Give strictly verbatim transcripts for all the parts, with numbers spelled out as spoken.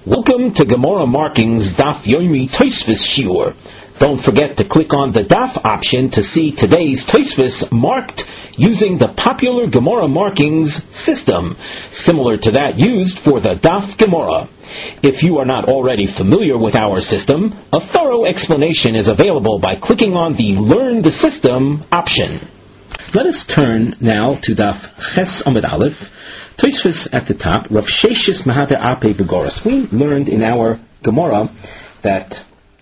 Welcome to Gemara Markings Daf Yomi Tosfos Shiur. Don't forget to click on the Daf option to see today's Tosfos marked using the popular Gemara Markings system, similar to that used for the Daf Gemara. If you are not already familiar with our system, a thorough explanation is available by clicking on the Learn the System option. Let us turn now to Daf Ches Amud Aleph. Tosfos at the top, Rav Sheshes Mahader Ape Begoras. We learned in our Gemara that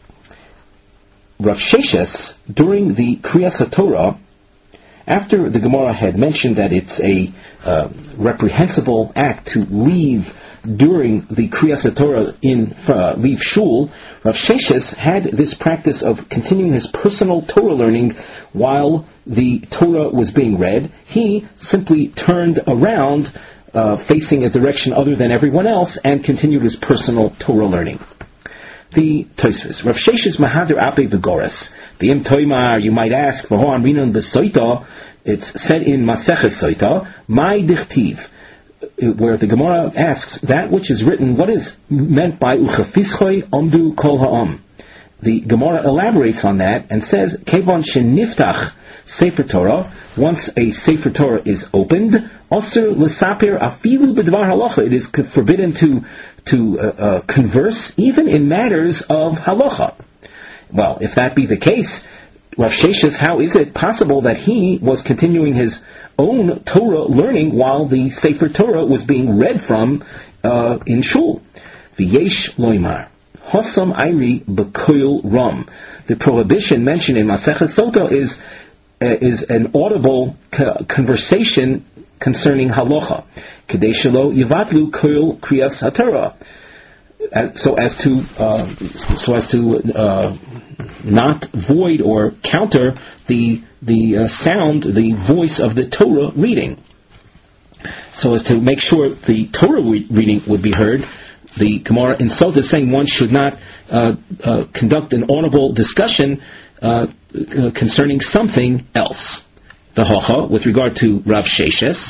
Rav Sheshes, during the Kriyas HaTorah, after the Gemara had mentioned that it's a uh, reprehensible act to leave during the Kriyas HaTorah in uh, leave shul, Rav Sheshes had this practice of continuing his personal Torah learning while the Torah was being read. He simply turned around, uh, facing a direction other than everyone else, and continued his personal Torah learning. The Tosfos, Rav Sheshes Mahader Ape Begoras. The Im Toimar, you might ask, V'ho Amrinon B'Soita, it's said in Maseches Soita, Mai Dichtiv, where the Gemara asks, that which is written, what is meant by Uchafischoi Omdu Kol Ha'am? The Gemara elaborates on that and says, Kevon Sheniftach Sefer Torah, once a Sefer Torah is opened, Osir L'Saper Afilu B'Dvar Halacha, it is forbidden to to uh, uh, converse even in matters of halacha. Well, if that be the case, Rav Sheshes, how is it possible that he was continuing his own Torah learning while the Sefer Torah was being read from uh, in shul? V'yesh loymar hosam ayri b'koil ram. The prohibition mentioned in Maseches Sota is uh, is an audible co- conversation concerning halacha. Kedei shelo yivatlu koil kriyas haTorah, so as to uh, so as to uh, not void or counter the the uh, sound, the voice of the Torah reading. So as to make sure the Torah re- reading would be heard, the Gemara in Sot is saying one should not uh, uh, conduct an audible discussion uh, uh, concerning something else. The Hocha, with regard to Rav Sheshes,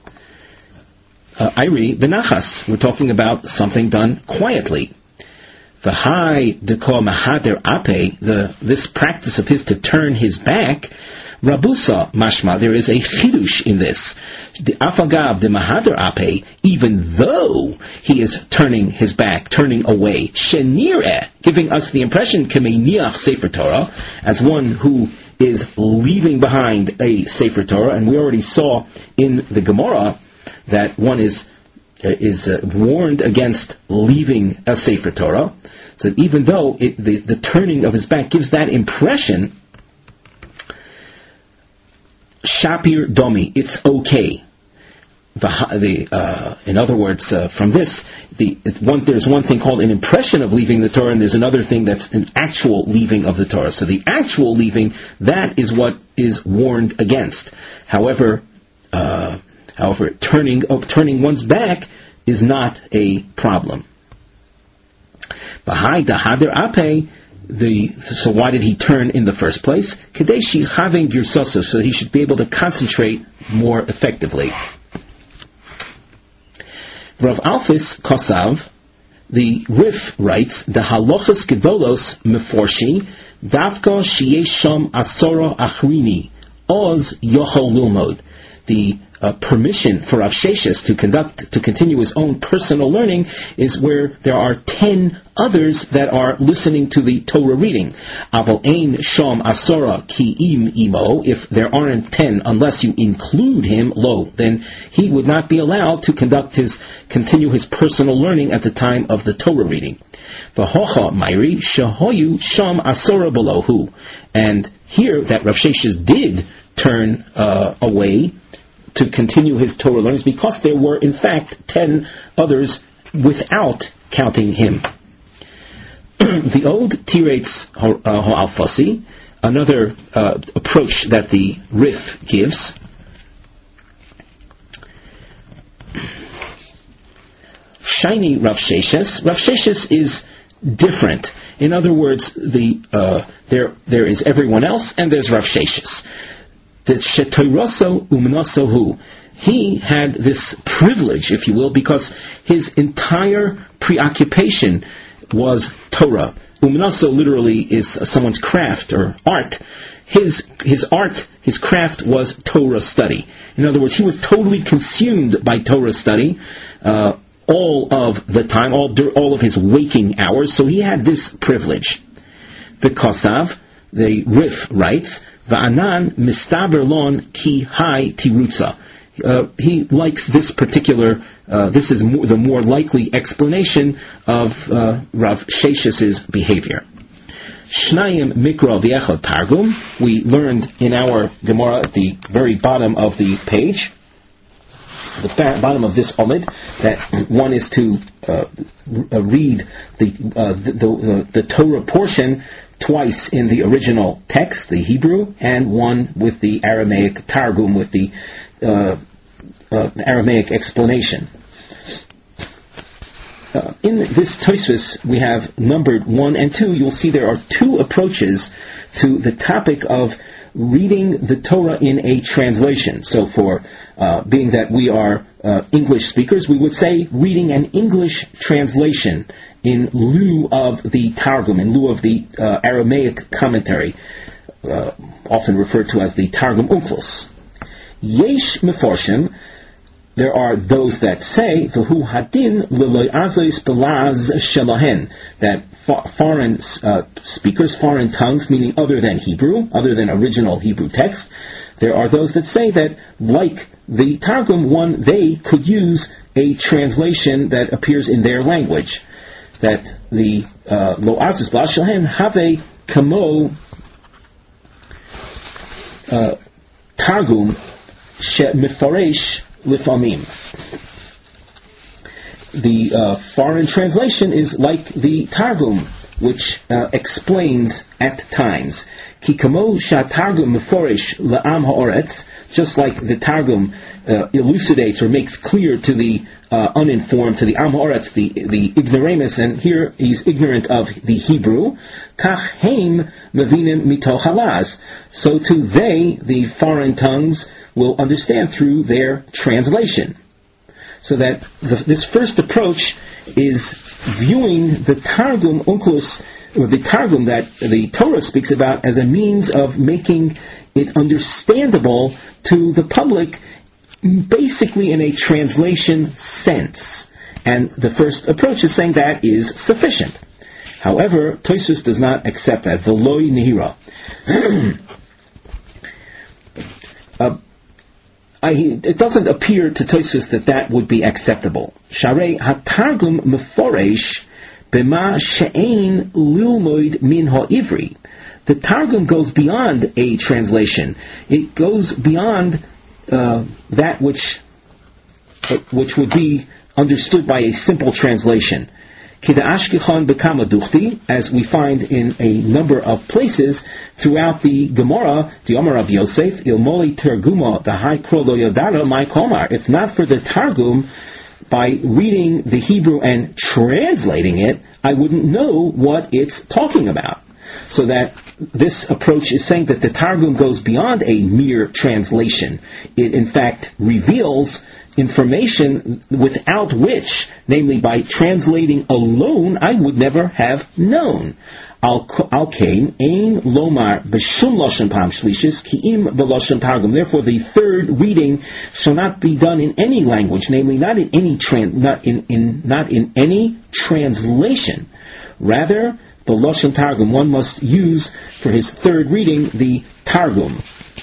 Ayri Benachas, we're talking about something done quietly. The high deko mahader ape, the this practice of his to turn his back, Rabusa mashma, there is a chidush in this. The afagav the mahader ape, even though he is turning his back, turning away, shenireh, giving us the impression kemeniach sefer Torah, as one who is leaving behind a sefer Torah, and we already saw in the Gemara that one is uh, is uh, warned against leaving a Sefer Torah. So even though it, the, the turning of his back gives that impression, Shapir Domi, it's okay. The, the uh, in other words, uh, from this, the it's one, there's one thing called an impression of leaving the Torah, and there's another thing that's an actual leaving of the Torah. So the actual leaving, that is what is warned against. However, uh, However, turning oh, turning one's back is not a problem. Bahai dahader ape, the so why did he turn in the first place? Kadeshi chaving girsoso, so he should be able to concentrate more effectively. Rav Alfis Kosav, the Rif writes, the halachas gedolos meforshi davka sheyesh sham asora achrini oz yochol lilmod. The Uh, permission for Rav Sheshes to conduct, to continue his own personal learning is where there are ten others that are listening to the Torah reading. Aval ein sham asora ki im imo. If there aren't ten, unless you include him, lo, then he would not be allowed to conduct his, continue his personal learning at the time of the Torah reading. V'hocha mayri shahoyu sham asora belohu. And here that Rav Sheshes did turn uh, away to continue his Torah learnings, because there were in fact ten others without counting him. The Ode Tirates Ho'alfasi, another uh, approach that the Rif gives. Shiny Rav Sheshes. Rav Sheshes is different. In other words, the uh, there there is everyone else, and there's Rav Sheshes. He had this privilege, if you will, because his entire preoccupation was Torah. Umnaso literally is someone's craft or art. His his art, his craft was Torah study. In other words, he was totally consumed by Torah study uh, all of the time, all all of his waking hours. So he had this privilege. The Kosav, the Rif writes, Va'anan mistaber lon ki hai tirutza. Uh, he likes this particular, uh, this is more, the more likely explanation of uh, Rav Shesh's behavior. Shnayim Mikra V'echad Targum. We learned in our Gemara at the very bottom of the page, the fa- bottom of this Omid, that one is to uh, read the, uh, the, the, the Torah portion twice in the original text, the Hebrew, and one with the Aramaic Targum, with the uh, uh, Aramaic explanation. Uh, in this Tosfos, we have numbered one and two. You'll see there are two approaches to the topic of reading the Torah in a translation. So for uh, being that we are uh, English speakers, we would say reading an English translation in lieu of the Targum, in lieu of the uh, Aramaic commentary, uh, often referred to as the Targum Onkelos. Yesh Meforshim, there are those that say, V'hu hadin l'loy azos belaz shelahen, that fa- foreign uh, speakers, foreign tongues, meaning other than Hebrew, other than original Hebrew text, there are those that say that, like the Targum, one, they could use a translation that appears in their language. That the lo azos belaz shelahen have kamo uh, Targum she mifaresh Lifamim. The uh, foreign translation is like the Targum, which uh, explains at times. Ki kamo sha-targum meforish la'am ha'oretz, just like the Targum uh, elucidates or makes clear to the uh, uninformed, to the am ha'oretz, the, the ignoramus, and here he's ignorant of the Hebrew. Kach heim mevinim mito halaz. So too they, the foreign tongues, will understand through their translation. So that the, this first approach is viewing the Targum Onkelos, or the Targum that the Torah speaks about, as a means of making it understandable to the public, basically in a translation sense. And the first approach is saying that is sufficient. However, Tosfos does not accept that. V'loi nihira. uh, I, it doesn't appear to Tosfos that that would be acceptable. Sharei hatargum meforesh b'ma she'ein lilmoid min ha'ivri. The Targum goes beyond a translation. It goes beyond uh, that which uh, which would be understood by a simple translation. As we find in a number of places throughout the Gemara, the Omar of Yosef, Ilmoli Terguma, the High Krolo Yodara, my Komar. If not for the Targum, by reading the Hebrew and translating it, I wouldn't know what it's talking about. So that this approach is saying that the Targum goes beyond a mere translation. It, in fact, reveals information without which, namely by translating alone, I would never have known. Al-Kain, Ein Lomar, B'shum Lashon Pam Shlishis, Ki'im B'Lashon Targum. Therefore, the third reading shall not be done in any language, namely not in any tran- not in, in not in any translation. Rather, the Lashon Targum, one must use for his third reading the Targum.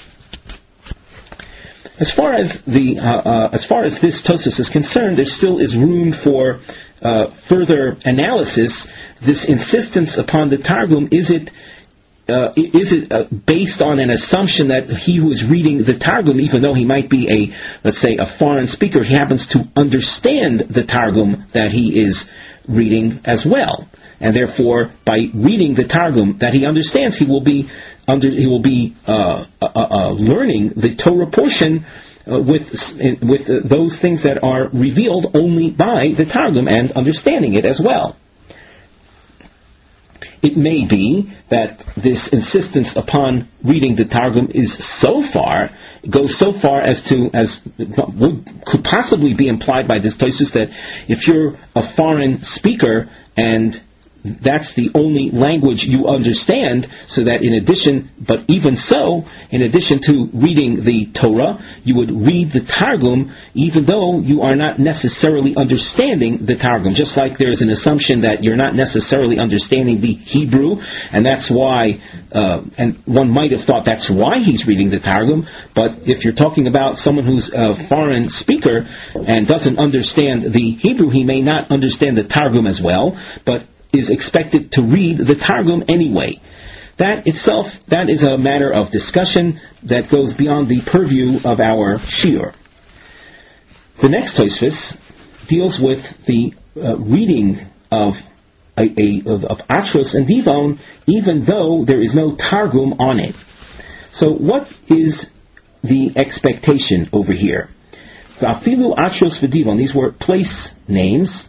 As far as the uh, uh, as far as this Tosfos is concerned, there still is room for uh, further analysis. This insistence upon the Targum, is it uh, is it uh, based on an assumption that he who is reading the Targum, even though he might be a, let's say, a foreign speaker, he happens to understand the Targum that he is reading as well, and therefore by reading the Targum that he understands, he will be Under, he will be uh, uh, uh, learning the Torah portion uh, with with uh, those things that are revealed only by the Targum and understanding it as well. It may be that this insistence upon reading the Targum is so far, goes so far as to, as would, could possibly be implied by this Tosfos, that if you're a foreign speaker and that's the only language you understand, so that in addition, but even so, in addition to reading the Torah, you would read the Targum, even though you are not necessarily understanding the Targum. Just like there's an assumption that you're not necessarily understanding the Hebrew, and that's why, uh, and one might have thought that's why he's reading the Targum, but if you're talking about someone who's a foreign speaker and doesn't understand the Hebrew, he may not understand the Targum as well, but is expected to read the Targum anyway. That itself, that is a matter of discussion that goes beyond the purview of our shiur. The next Tosfos deals with the uh, reading of a, a, of, of Atros and Divon, even though there is no Targum on it. So what is the expectation over here? Afilu Atros v'Divon, these were place names.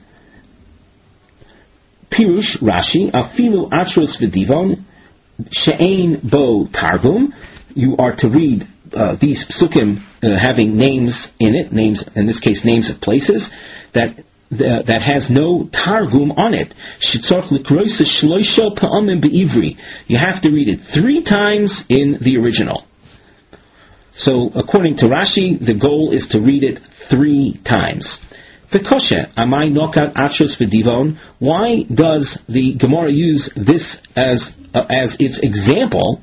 Pirush Rashi, Afilu Atros v'Divon, She'ein Bo Targum. You are to read uh, these psukim uh, having names in it, names, in this case, names of places, that uh, that has no Targum on it. Shetzorch l'kroisa shloisha pa'amim be'ivri. You have to read it three times in the original. So, according to Rashi, the goal is to read it three times. V'koshe, amai nokat atros v'divon. Why does the Gemara use this as uh, as its example?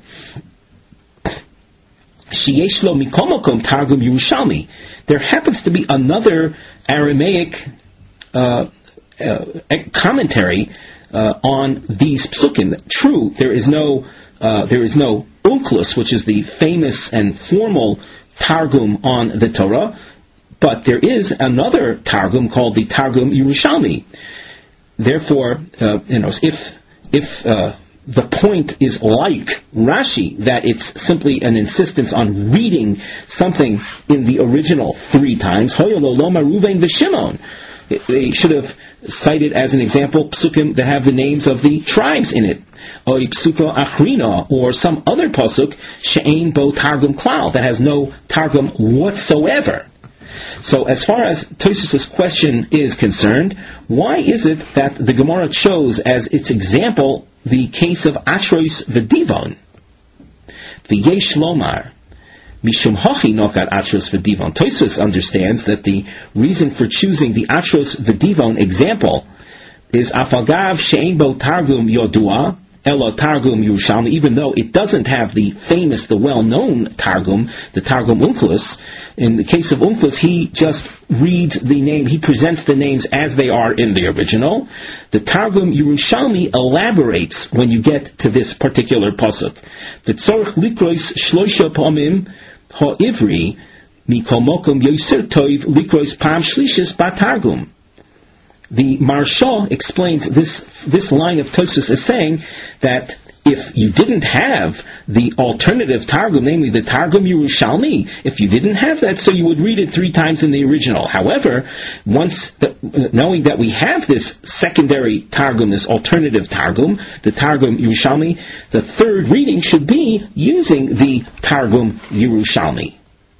Sheyesh lo mikomokom targum Yerushalmi. There happens to be another Aramaic uh, uh, commentary uh, on these psukim. True, there is no uh, there is no Onkelos, which is the famous and formal Targum on the Torah. But there is another Targum called the Targum Yerushalmi. Therefore, uh, you know, if if uh, the point is like Rashi, that it's simply an insistence on reading something in the original three times, Hoyolo Loma Ruvain v'Shimon, they should have cited as an example psukim that have the names of the tribes in it, or psuko achrina, or some other pasuk she'ein bo Targum klal, that has no Targum whatsoever. So as far as Tosfos' question is concerned, why is it that the Gemara chose as its example the case of Atros v'Divon? V'yesh lomar, mishum hachi nokat Atros v'Divon. Tosfos understands that the reason for choosing the Atros v'Divon example is afagav she'ein bo Targum yodua, Elo Targum Yerushalmi, even though it doesn't have the famous, the well-known Targum, the Targum Onkelos. In the case of Onkelos, he just reads the name, he presents the names as they are in the original. The Targum Yerushalmi elaborates when you get to this particular pasuk. V'tzorich likrois shloisha pamim ha'ivri mikol mokom yoser toiv likrois pam shlishis batargum. The Maharsha explains this this line of Tosfos as saying that if you didn't have the alternative Targum, namely the Targum Yerushalmi, if you didn't have that, so you would read it three times in the original. However, once the, knowing that we have this secondary Targum, this alternative Targum, the Targum Yerushalmi, the third reading should be using the Targum Yerushalmi.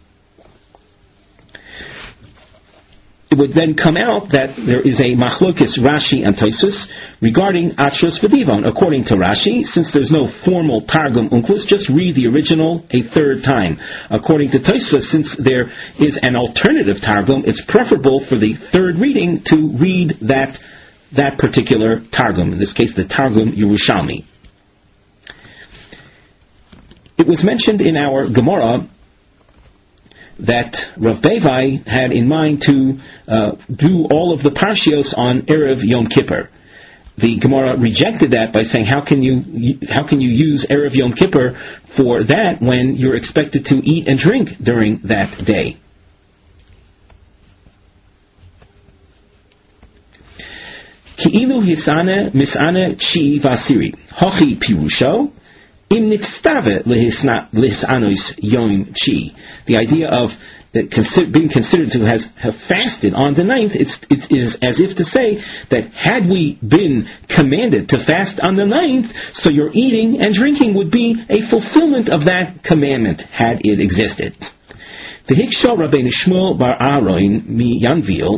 It would then come out that there is a machlokes Rashi and Tosfos regarding Atros v'Divon. According to Rashi, since there's no formal Targum Onkelos, just read the original a third time. According to Tosfos, since there is an alternative Targum, it's preferable for the third reading to read that that particular Targum, in this case the Targum Yerushalmi. It was mentioned in our Gemara that Rav Bevai had in mind to uh, do all of the parshios on Erev Yom Kippur. The Gemara rejected that by saying, how can you how can you use Erev Yom Kippur for that when you're expected to eat and drink during that day? Ki'ilu hisane misane chi vasiri hachi pirusho im nitztave lis'anos yom chi. The idea of Consider, being considered to has, have fasted on the ninth, it's, it is as if to say that had we been commanded to fast on the ninth, so your eating and drinking would be a fulfillment of that commandment, had it existed. V'hikshal Rabbeinu Shmuel bar Aaron mi Yanvil,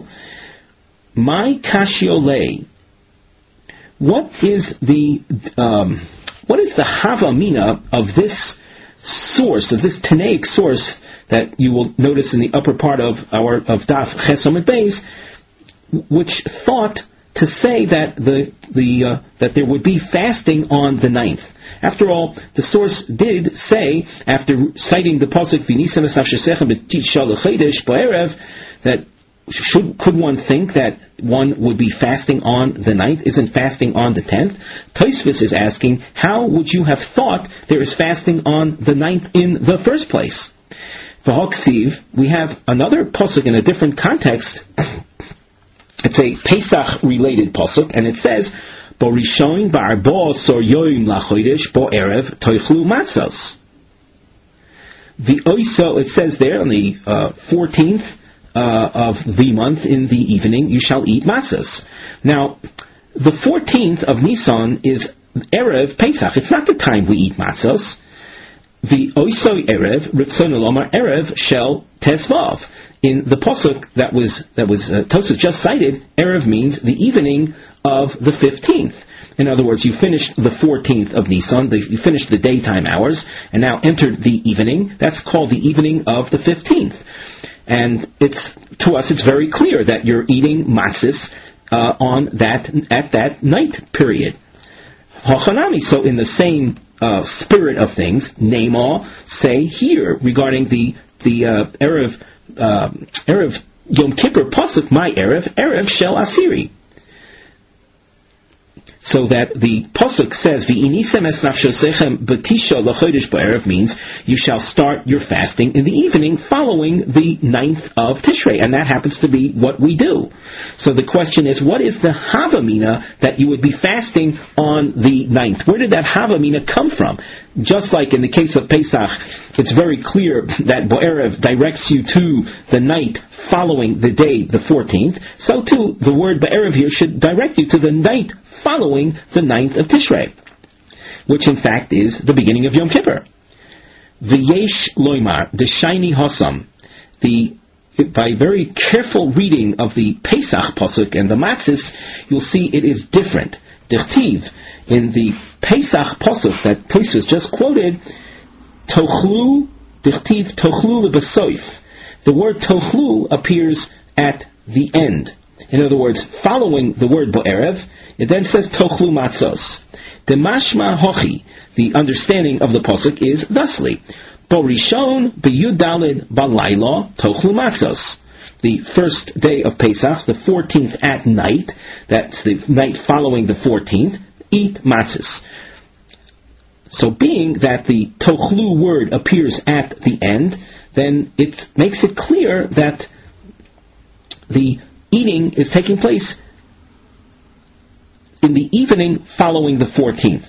my kashiole. What is the um, what is the havamina of this source, of this Tanaic source that you will notice in the upper part of our of Daf Ches Amud Beis, which thought to say that the the uh, that there would be fasting on the ninth. After all, the source did say, after citing the pasuk V'nisam es nafshesechem b'tisha l'chodesh ba'erev, that should could one think that one would be fasting on the ninth? Isn't fasting on the tenth? Tosfos is asking, how would you have thought there is fasting on the ninth in the first place? For Hoksiv, we have another pasuk in a different context. It's a Pesach-related pasuk, and it says, "Bo rishon ba'arbo sor yoim lachodesh bo erev toichlu matzos." The oiso, it says there on the uh, fourteenth uh, of the month in the evening, you shall eat matzos. Now, the fourteenth of Nisan is erev Pesach. It's not the time we eat matzos. The oisoi erev ritzon elomar erev shel tesvav. In the pasuk that was that was uh, Tosfos just cited, erev means the evening of the fifteenth. In other words, you finished the fourteenth of Nisan, the, you finished the daytime hours, and now entered the evening. That's called the evening of the fifteenth. And it's to us, it's very clear that you're eating matzos uh, on that at that night period. Hachanami. So in the same Uh, spirit of things, Neymar, say here regarding the the uh, erev uh, erev Yom Kippur pasuk, my erev erev shel asiri. So that the pasuk says, "V'inisem es nafshosechem b'tisha l'chodesh ba'erev," means you shall start your fasting in the evening following the ninth of Tishrei, and that happens to be what we do. So the question is, what is the havamina that you would be fasting on the ninth? Where did that havamina come from? Just like in the case of Pesach, it's very clear that Bo'erev directs you to the night following the day, the fourteenth. So too, the word Bo'erev here should direct you to the night following the ninth of Tishrei, which in fact is the beginning of Yom Kippur. V'yesh loymar, the shiny hosam, the by very careful reading of the Pesach pasuk and the matzis, you'll see it is different. Dichtiv, in the Pesach pasuk that Tosfos just quoted, tochlu, dichtiv tochlu lebesoif. The word tochlu appears at the end. In other words, following the word bo'erev, it then says tochlu matzos. The mashma hochi, the understanding of the pasuk is thusly: Bo rishon b'yudalid balayla tochlu matzos. The first day of Pesach, the fourteenth at night, that's the night following the fourteenth, eat matzos. So being that the tochlu word appears at the end, then it makes it clear that the eating is taking place in the evening following the fourteenth.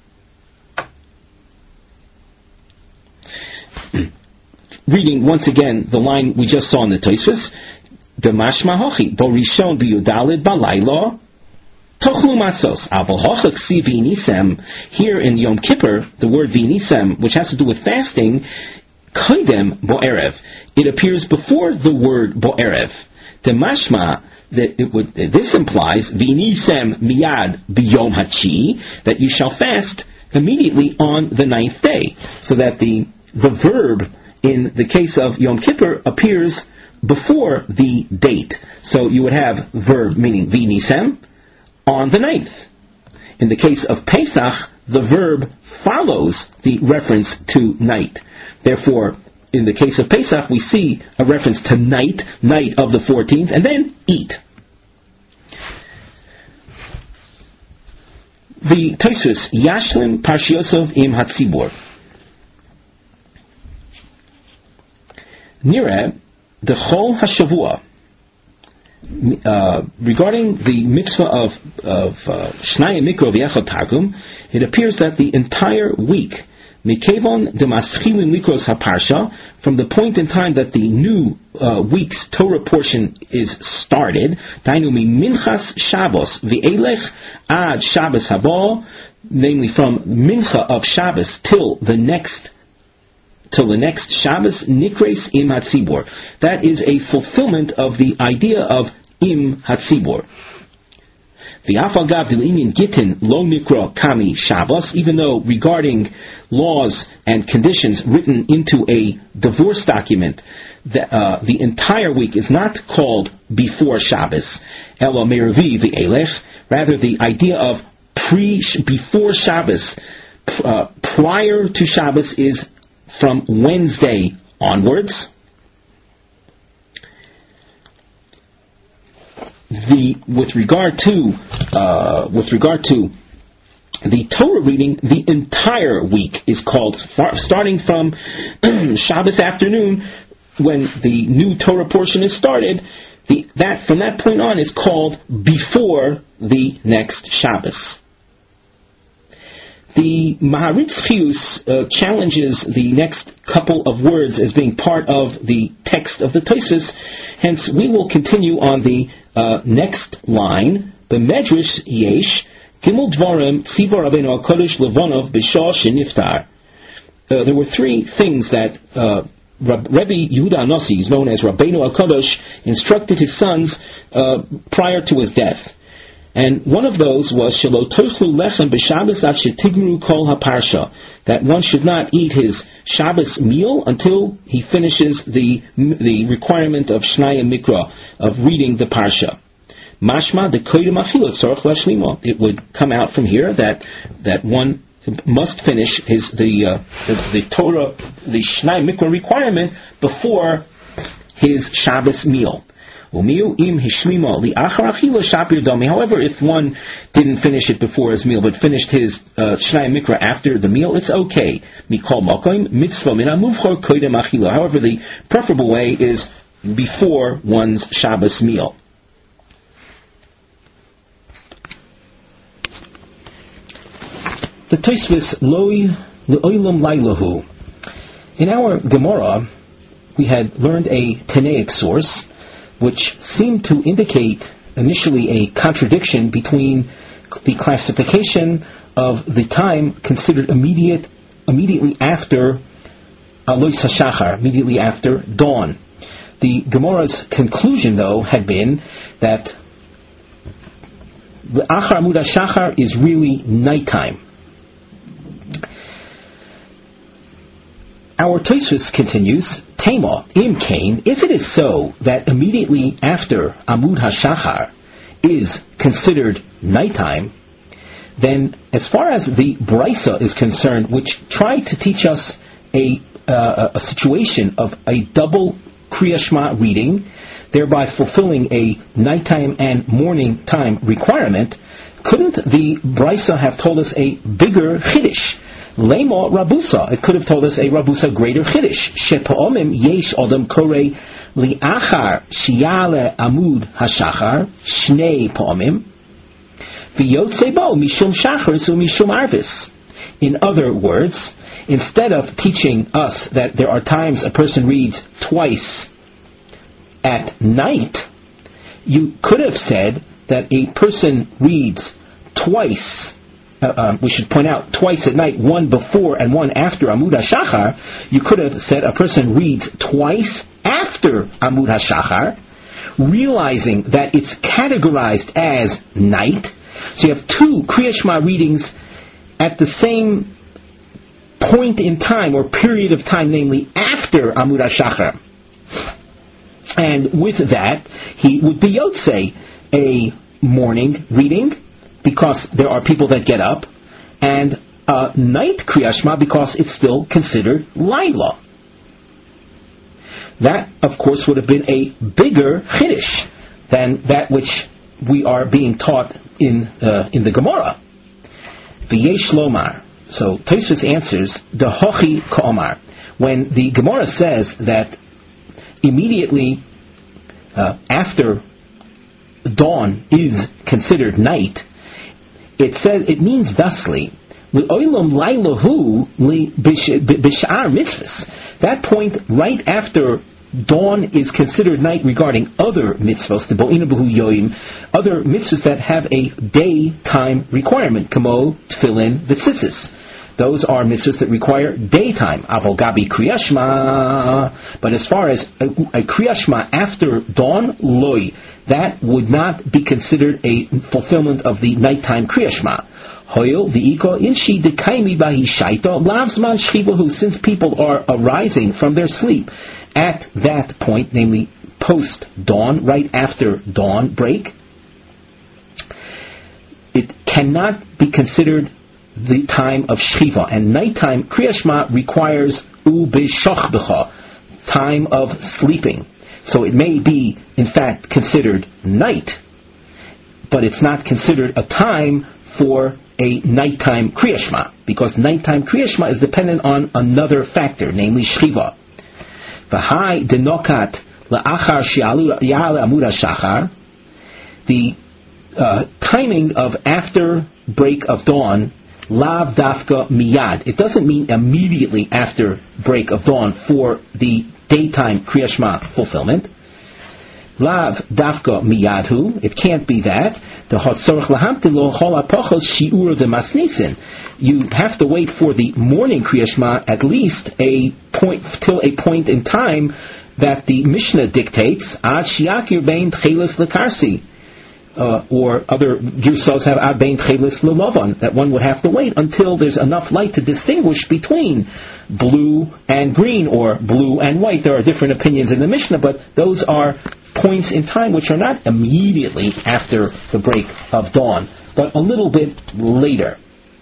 Reading once again the line we just saw in the Tosfos, Demashma hochi, bo rishon b'yudalid balayla, tochlu matzos, aval hochak si v'inisem. Here in Yom Kippur, the word v'inisem, which has to do with fasting, koidem bo'erev. It appears before the word bo'erev. Demashma, that it would, this implies v'inisem miyad b'yom hachi, that you shall fast immediately on the ninth day, so that the the verb in the case of Yom Kippur appears before the date. So you would have verb meaning v'inisem on the ninth. In the case of Pesach, the verb follows the reference to night. Therefore, in the case of Pesach, we see a reference to night, night of the fourteenth, and then eat. The Tosfos, Yashlim Parshiosov im Hatzibur. Nireh, the Chol HaShavua, uh, regarding the mitzvah of of Shnaya Mikro V'Echad Targum, it appears that the entire week Mikevon de maschilin likros haparsha, from the point in time that the new uh, week's Torah portion is started, dainu mi minchas Shabbos v'elech ad Shabbos haba, namely from mincha of Shabbos till the next till the next Shabbos, nikres im hatzibor. That is a fulfillment of the idea of im hatzibor. The afagav d'linin gitin lo nikra kami Shabbos, even though regarding laws and conditions written into a divorce document, the, uh, the entire week is not called before Shabbos. Elo meravi v'elech, rather the idea of pre before Shabbos, uh, prior to Shabbos, is from Wednesday onwards. The with regard to uh, with regard to the Torah reading, the entire week is called, starting from Shabbos afternoon, when the new Torah portion is started. The, that from that point on is called before the next Shabbos. The Maharitz Chiyus uh, challenges the next couple of words as being part of the text of the Tosfos. Hence, we will continue on the uh, next line. B'medrash yesh gimel dvarim tziva Rabbeinu HaKadosh Levonov b'shah sheniftar. Uh, there were three things that uh, Rabbi Yehuda Anasi, is known as Rabbeinu HaKadosh, instructed his sons uh, prior to his death. And one of those was Shelo tochlu lechem b'Shabbos ad shetigmru kol haparsha, that one should not eat his Shabbos meal until he finishes the the requirement of Shnaya Mikra, of reading the parsha. Mashma de koydem achila tzorach lashlimo. It would come out from here that that one must finish his the uh, the, the Torah, the Shnaya Mikra requirement before his Shabbos meal. However, if one didn't finish it before his meal, but finished his uh, Shnaya Mikra after the meal, it's okay. However, the preferable way is before one's Shabbos meal. The Tosfos Loi Le'olam Lailahu. In our Gemara, we had learned a Tanaic source, which seemed to indicate initially a contradiction between the classification of the time considered immediate, immediately after Alois HaShachar, immediately after dawn. The Gemara's conclusion, though, had been that the Achar Amud HaShachar is really nighttime. Our Tosfos continues, Tema, Im Kain, if it is so that immediately after Amud HaShachar is considered nighttime, then as far as the Brisa is concerned, which tried to teach us a, uh, a situation of a double Kriya Shema reading, thereby fulfilling a nighttime and morning time requirement, couldn't the Brisa have told us a bigger Chiddush? Lema Rabusa. It could have told us a Rabusa greater Chiddush. She'pa'omim yesh odam korei li'achar shi'ale amud hashachar shnei pa'omim v'yotze bo mishum shachar su mishum arvis. In other words, instead of teaching us that there are times a person reads twice at night, you could have said that a person reads twice. Uh, um, we should point out twice at night, one before and one after Amud HaShachar. You could have said a person reads twice after Amud HaShachar, realizing that it's categorized as night. So you have two Kriya Shema readings at the same point in time or period of time, namely after Amud HaShachar. And with that, he would be Yotze, a morning reading, because there are people that get up, and uh, night Kriya Shema because it's still considered Laila. That, of course, would have been a bigger Chiddush than that which we are being taught in uh, in the Gemara. V'yesh lomar. So Tosfos answers, Dehochi ka'omar. When the Gemara says that immediately uh, after dawn is considered night, it says it means thusly That point right after dawn is considered night regarding other mitzvahs, the bo'ina b'hu yoim, other mitzvahs that have a daytime requirement, kamo, tefillin, v'tzitzis. Those are mitzvahs that require daytime. Aval gabi kriya shma. But as far as a, a kriya shma after dawn, loy, that would not be considered a fulfillment of the nighttime kriya shma. Hoyel v'iko inshi dekaimi bahi shaita lavzman shchivahu. Since people are arising from their sleep at that point, namely post dawn, right after dawn break, it cannot be considered the time of shchiva. And nighttime kriya shma requires u b'shachbecha, time of sleeping. So it may be in fact considered night, but it's not considered a time for a nighttime kriya shma, because nighttime kriya shma is dependent on another factor, namely shchiva. V'hai denokat la'achar shi'alu ya'ale amud ha'shachar. The uh, timing of after break of dawn, lav dafka miyad. It doesn't mean immediately after break of dawn for the daytime kriya shma fulfillment. Lav dafka miyadhu. It can't be that. The hotzorach lahamtilo chol ha'pochos shi'ur v'masnisin. You have to wait for the morning kriya shma at least a point till a point in time that the Mishnah dictates ad shiakir bein tchelis lekarsi. Uh, or other girsos have ad bein tchelis lelavan, that one would have to wait until there's enough light to distinguish between blue and green or blue and white. There are different opinions in the Mishnah, but those are points in time which are not immediately after the break of dawn, but a little bit later.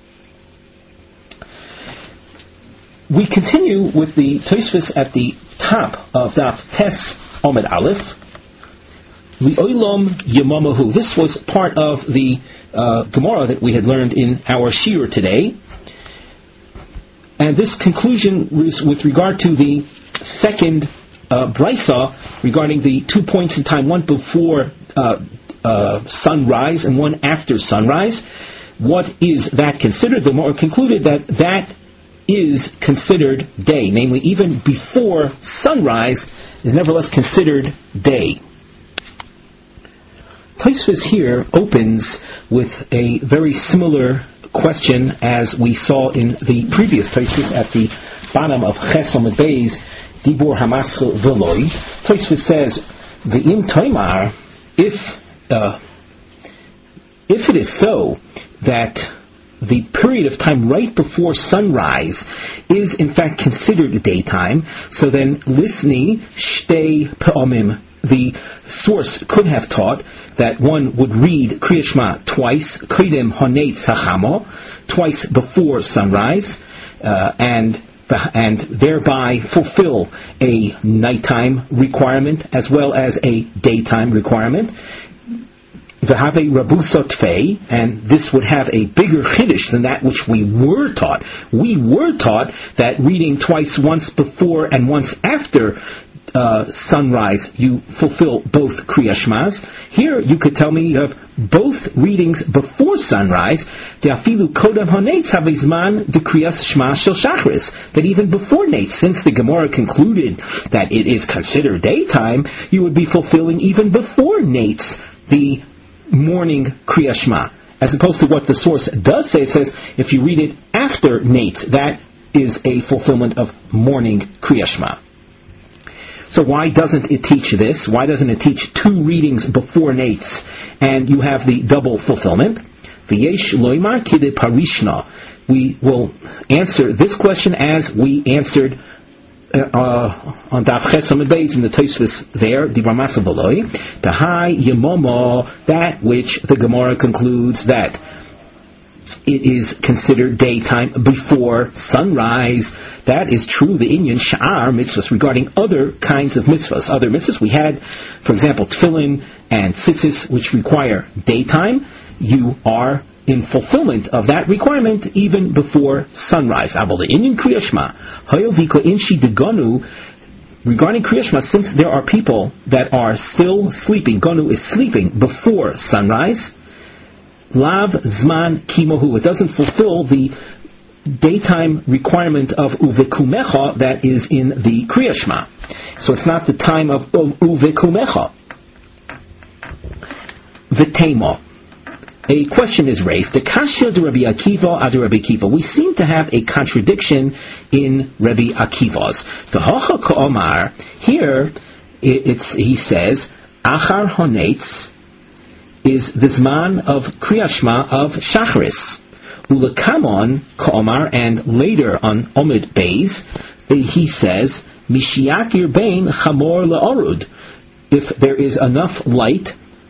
We continue with the Tosfos at the top of Daf Tes Omed Aleph. Li'olam Yemamahu. This was part of the uh, Gemara that we had learned in our Shiur today. And this conclusion was with regard to the second uh, Brisa regarding the two points in time, one before uh, uh, sunrise and one after sunrise. What is that considered? The Gemara concluded that that is considered day, namely even before sunrise is nevertheless considered day. Tosfos here opens with a very similar question as we saw in the previous Tosfos at the bottom of Ches Amud Beis, Dibur Hamaschil Veloy. Tosfos says, V'im Toimar, if uh, if it is so that the period of time right before sunrise is in fact considered daytime, so then Lisni Shtei Pe'omim, the source could have taught that one would read Kriya Shma twice, Kridem Honetz Hachamo, twice before sunrise, uh, and and thereby fulfill a nighttime requirement as well as a daytime requirement. V'have Rabusot Fei, and this would have a bigger chiddush than that which we were taught. We were taught that reading twice, once before and once after Uh, sunrise, you fulfill both Kriya Shmas. Here, you could tell me you have both readings before sunrise. That even before Nates, since the Gemara concluded that it is considered daytime, you would be fulfilling even before Nates the morning Kriya Shma, as opposed to what the source does say. It says if you read it after Nates, that is a fulfillment of morning Kriya Shma. So why doesn't it teach this? Why doesn't it teach two readings before Nates and you have the double fulfillment? V'yesh loymar kide parishna. We will answer this question as we answered uh, uh, on Daf Ches Amud Beis in the Tosfos there, Dibur Masa V'loi, Tahai Yemomo, that which the Gemara concludes that it is considered daytime before sunrise. That is true, the Inyan Sha'ar mitzvahs, regarding other kinds of mitzvahs. Other mitzvahs we had, for example, tefillin and tzitzis, which require daytime. You are in fulfillment of that requirement even before sunrise. Inyan Kriya Shma, Hayoviko Inshi Degonu, regarding Kriya Shma, since there are people that are still sleeping, Gonu is sleeping before sunrise, Lav Zman Kimohu, it doesn't fulfill the daytime requirement of uvekumecha that is in the Kriya Shema. So it's not the time of uvekumecha. V'tema. A question is raised. The Kashya de Rabbi Akiva ad Rabbi Akiva. We seem to have a contradiction in Rabbi Akiva's. The Hacha Ka'omar, here it's, he says, Achar Honetz is the Zman of Kriya Shema of Shacharis. Ulekamon Ka'omar, and later on Omid Beis, he says, Mishiakir Bein Chamor Le'orud. If there is enough light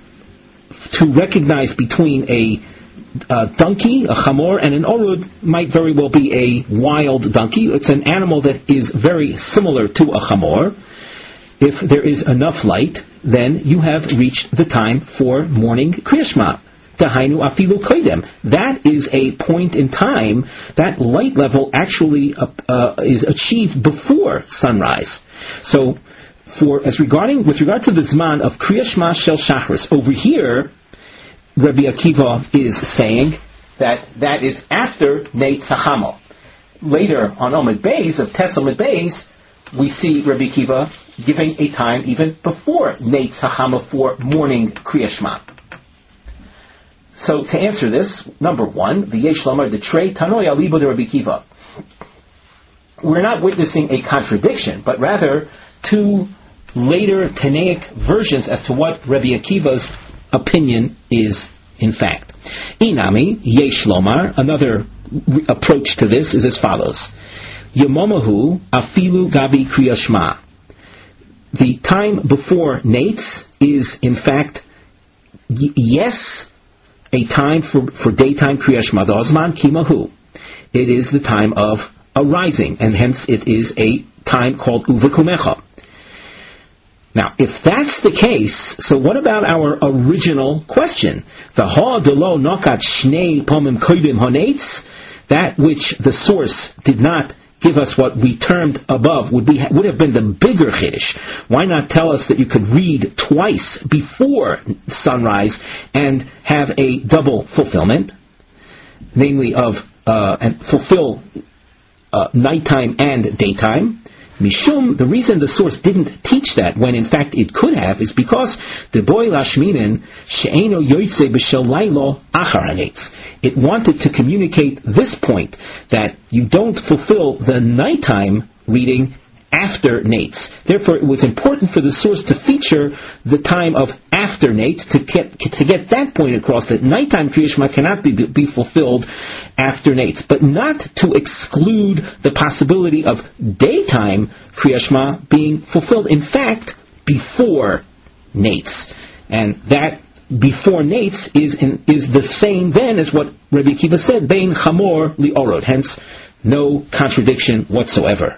to recognize between a, a donkey, a chamor, and an orud, might very well be a wild donkey. It's an animal that is very similar to a chamor. If there is enough light, then you have reached the time for morning Kriya Shema. Dahainu afilu koidem. That is a point in time, that light level actually uh, uh, is achieved before sunrise. So, For as regarding with regard to the Zman of Kriya Shema Shel Shacharis, over here, Rabbi Akiva is saying that that is after Neit Tzachamo. Later on Omid Beis, of Tes Omid Beis, we see Rabbi Akiva giving a time even before Neit Tzachamo for morning Kriya Shema. So to answer this, number one, V'yesh Lomar Detrei Tanoi Alibo de Rabbi Akiva. We're not witnessing a contradiction, but rather two later Tanaic versions as to what Rabbi Akiva's opinion is in fact. Inami, Yesh Lomar, another re- approach to this is as follows. Yemomahu afilu gabi Kriya Shema. The time before Nates is in fact y- yes, a time for, for daytime Kriya Shema. Dozman kimahu. It is the time of arising, and hence it is a time called uvekumecha. Now, if that's the case, so what about our original question? The ha delo nokat shnei pomim koidim honetz, that which the source did not give us what we termed above would be would have been the bigger chiddush. Why not tell us that you could read twice before sunrise and have a double fulfillment, namely of uh, and fulfill uh, nighttime and daytime? Mishum, the reason the source didn't teach that, when in fact it could have, is because the boy lashminin she'eno yoytze b'shel laylo achar hanetz. It wanted to communicate this point, that you don't fulfill the nighttime reading after Nates. Therefore, it was important for the source to feature the time of after Nates to get, to get that point across, that nighttime Kriya Shema cannot be, be fulfilled after Nates, but not to exclude the possibility of daytime Kriya Shema being fulfilled, in fact, before Nates. And that before Nates is in, is the same then as what Rabbi Akiva said, Bein Chamor Li Orod, hence no contradiction whatsoever.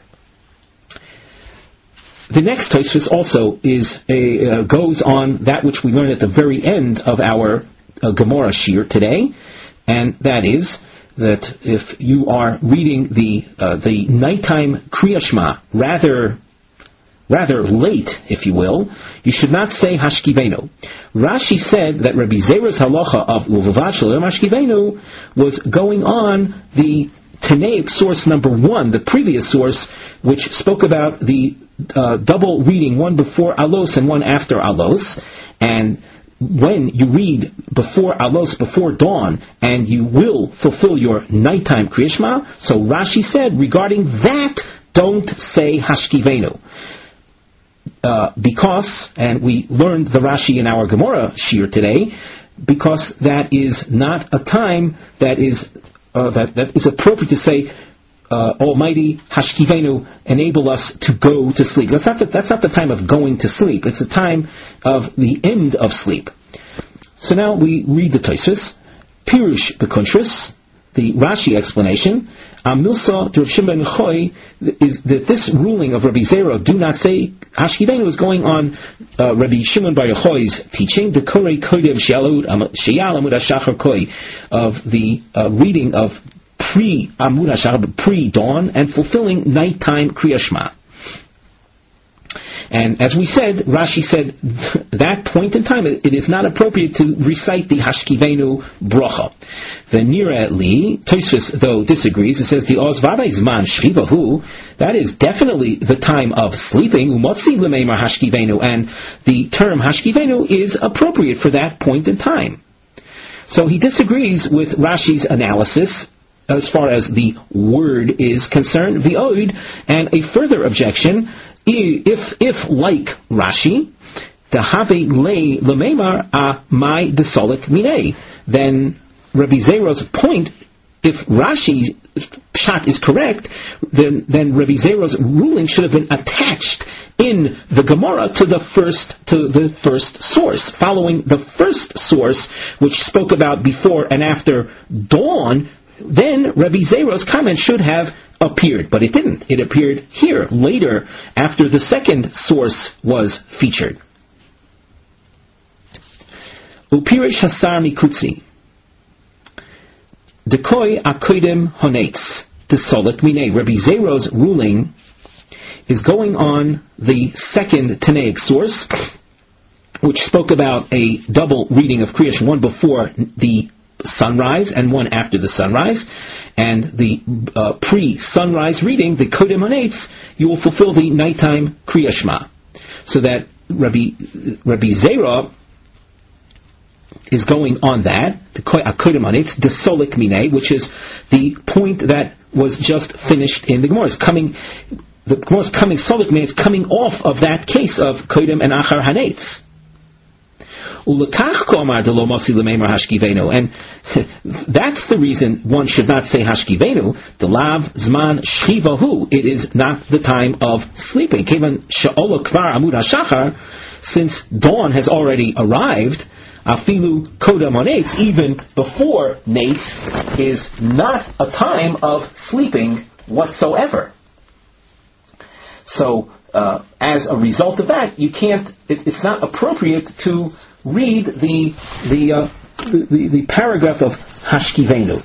The next Tosfos also is a, uh, goes on that which we learned at the very end of our uh, Gemara Shir today, and that is that if you are reading the uh, the nighttime Kriya Shema rather rather late, if you will, you should not say Hashkivenu. Rashi said that Rabbi Zera's halacha of Uvavat Shalom Hashkivenu was going on the Tanaic source number one, the previous source, which spoke about the uh, double reading, one before Alos and one after Alos, and when you read before Alos, before dawn, and you will fulfill your nighttime Kriya Shema, so Rashi said, regarding that, don't say Hashkivenu. Uh, because, and we learned the Rashi in our Gemara Shir today, because that is not a time that is Uh, that, that is appropriate to say, uh, Almighty Hashkivenu, enable us to go to sleep. That's not the, that's not the time of going to sleep. It's the time of the end of sleep. So now we read the Tosfos. Pirush Bekuntris, the Rashi explanation. Amilsa Rav Shimon ben Choy is that this ruling of Rabbi Zera, do not say Hashkivenu, is going on uh, Rabbi Shimon bar Yochai's teaching, the Korei Kodev Sheyal Amud HaShachar Koi, of the uh, reading of pre Amud HaShachar, pre dawn, and fulfilling nighttime Kriya Shema. And as we said, Rashi said, that point in time, it is not appropriate to recite the Hashkivenu bracha. The Nira Li, Tosfos, though, disagrees. It says, the Ozvada Zman Shchivahu, that is definitely the time of sleeping, Umotzi L'meimar Hashkivenu, and the term Hashkivenu is appropriate for that point in time. So he disagrees with Rashi's analysis as far as the word is concerned, V'od, and a further objection, if, if like Rashi, the have le l'meimar a mai desolik minei, then Rabbi Zero's point, if Rashi's pshat is correct, then, then Rabbi Zero's ruling should have been attached in the Gemara to the first to the first source, following the first source, which spoke about before and after dawn. Then Rabbi Zero's comment should have appeared, but it didn't. It appeared here, later, after the second source was featured. Upirish Hasar Mikutzi. Dekoi Akoidim Honetz. Desolik Minei. Rabbi Zero's ruling is going on the second Tanaic source, which spoke about a double reading of Kriyash, one before the sunrise and one after the sunrise, and the uh, pre-sunrise reading, the Kodim Hanetz, you will fulfill the nighttime Kriya Shema. So that Rabbi, Rabbi Zera is going on that, the Kodim Hanetz, the Solik Minei, which is the point that was just finished in the Gemara. It's coming, the Gemara is coming, Solik Minei is coming off of that case of Kodim and Achar Hanetz. And that's the reason one should not say Hashkivenu, the lav zman shchivahu, it is not the time of sleeping. Since dawn has already arrived, afilu kodam onetz, even before nates, is not a time of sleeping whatsoever. So, uh, as a result of that, you can't, it, it's not appropriate to read the the, uh, the the paragraph of Hashkivenu.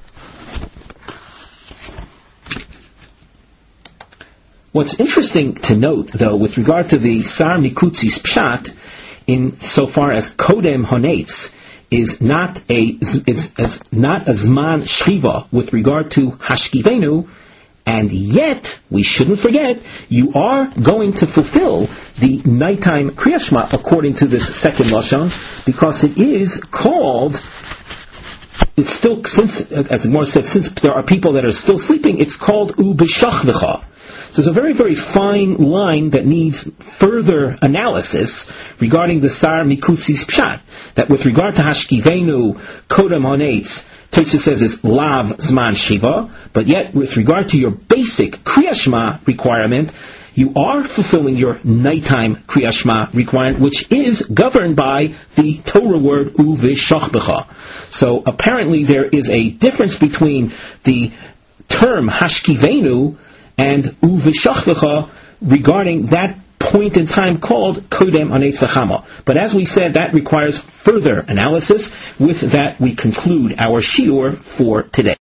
What's interesting to note, though, with regard to the Sar Mikutzi's pshat, in so far as Kodem Honetz is not a is, is not a Zman Shchiva with regard to Hashkivenu, and yet, we shouldn't forget, you are going to fulfill the nighttime Kriya Shema according to this second Lashon, because it is called, it's still, since, as the Gemara said, since there are people that are still sleeping, it's called U B'Shachvecha. So there's a very, very fine line that needs further analysis regarding the Sar Mikutzi's Pshat, that with regard to Hashkivenu, Kodam Honetz, Tosfos says is lav zman shiva, but yet with regard to your basic Kriya Shema requirement, you are fulfilling your nighttime Kriya Shema requirement, which is governed by the Torah word u v'shachbecha. So apparently there is a difference between the term Hashkivenu and u v'shachbecha regarding that point in time called Kodem Hanetz Chama. But as we said, that requires further analysis. With that, we conclude our shiur for today.